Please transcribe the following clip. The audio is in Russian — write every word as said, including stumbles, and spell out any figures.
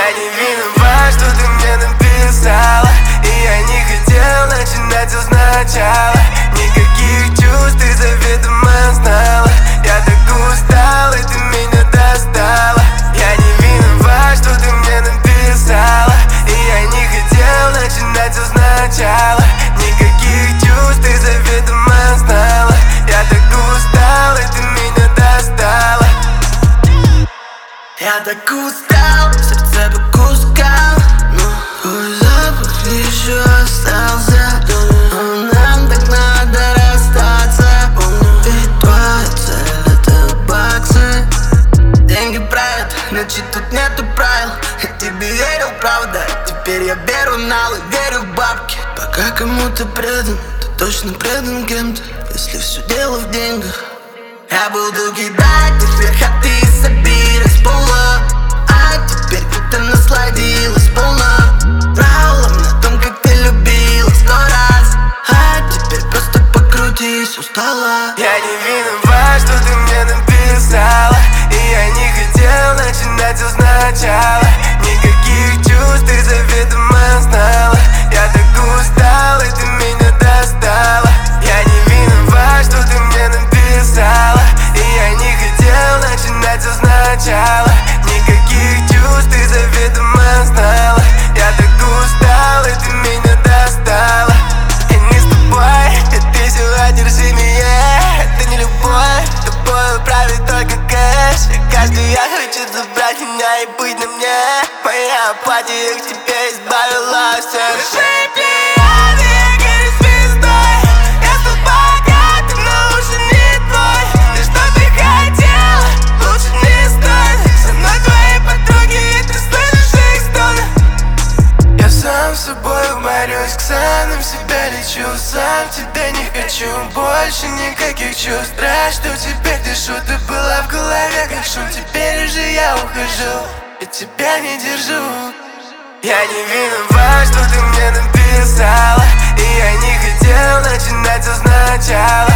Я не виноват, что ты мне написала, и я не хотел начинать все сначала. Никаких чувств ты заведомо знала. Я так устал, и ты меня достала. Я не виноват, что ты мне написала, и я не хотел начинать все сначала. Никаких чувств ты заведомо знала. Я так устал, и ты меня достала. Я так устал, сердце по кускам, но твой запах еще остался. Думаю, нам так надо расстаться. Помню, ведь твоя цель — это баксы. Деньги правят, значит тут нету правил. Я тебе верил, правда, теперь я беру нал и верю в бабки. Пока кому-то предан, ты точно предан кем-то, если все дело в деньгах. Я буду кидать теперь хаты и собирать с пола, а теперь ты насладилась полно правилам на том, как ты любила сто раз, а теперь просто покрутись, устала. Я не виноват, что ты мне написала, и я не хотел начинать все сначала. Никаких чувств ты заведомо знала. Я так устал, и ты меня достала. Я не виноват, что ты мне написала, и я не хотел начинать все сначала. Никаких чувств ты заведомо знала. Я так устал, и ты меня достала. Я не с тобой, это все одержимее. Это не любовь, тобой правит только кэш. Каждый я хочет забрать меня и быть на мне. Моя апатия к тебе избавила все решение. Сам с собой борюсь, к самым себя лечу. Сам тебя не хочу, больше никаких чувств. Рад, что теперь дышу, ты была в голове как шум. Теперь уже я ухожу, я тебя не держу. Я не виноват, что ты мне написала, и я не хотел начинать все сначала.